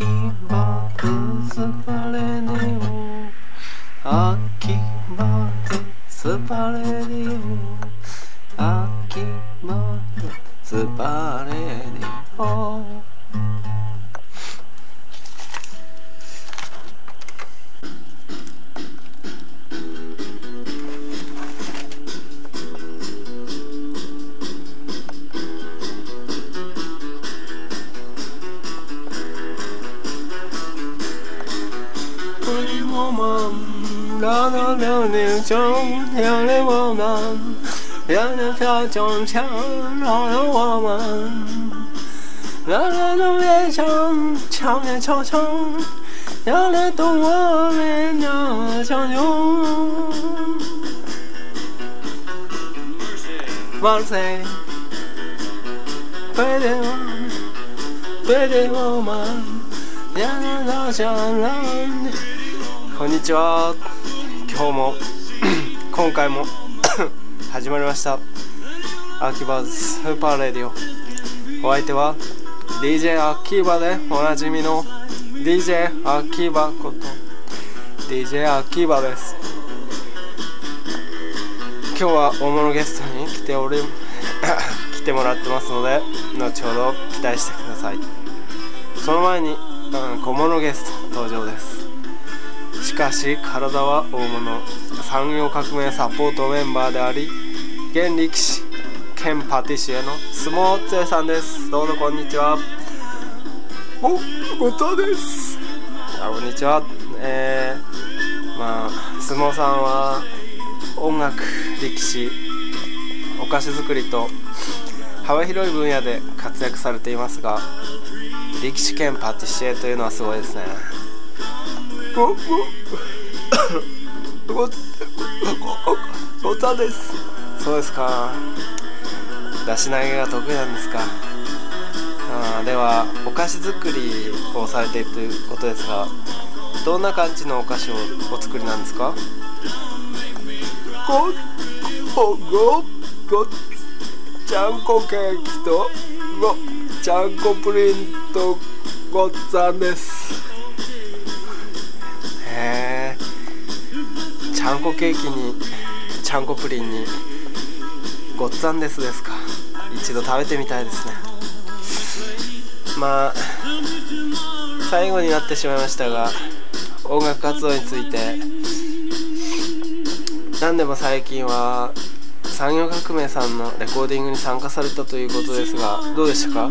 秋葉スパレディオ、秋葉スパレディオ、秋葉スパレディオ。啦啦啦啦中要了我们，要了它中枪饶了我们，啦啦啦别唱，唱别唱唱，要了懂我们要唱用。Marseille， 背对我们，要了它唱让。こんにちは。今日も今回も始まりました秋葉スーパーレディオ。お相手は DJ 秋葉でおなじみの DJ 秋葉こと DJ 秋葉です。今日は大物ゲストに来てもらってますので、後ほど期待してください。その前に、小物ゲスト登場です。しかし体は大物、産業革命サポートメンバーであり現力士兼パティシエの相撲つえさんです。どうぞこんにちは。ごたです。こんにちは。相撲さんは音楽、力士、お菓子作りと幅広い分野で活躍されていますが、力士兼パティシエというのはすごいですね。ごたです。そうですか。出し投げが得意なんですか。ではお菓子作りをされているということですが、どんな感じのお菓子をお作りなんですか。ちゃんこケーキとちゃんこプリンとごっつぁんです。ちゃんこケーキにちゃんこプリンにごっつぁんですか。一度食べてみたいですね。最後になってしまいましたが、音楽活動について何でも最近は産業革命さんのレコーディングに参加されたということですが、どうでしたか。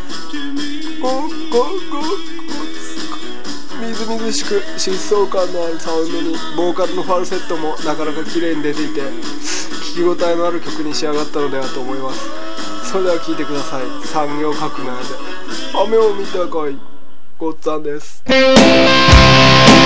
みずみずしく疾走感のあるサウンドにボーカルのファルセットもなかなか綺麗に出ていて、聞き応えのある曲に仕上がったのではと思います。それでは聴いてください。産業革命で雨を見たかいごっつぁんです。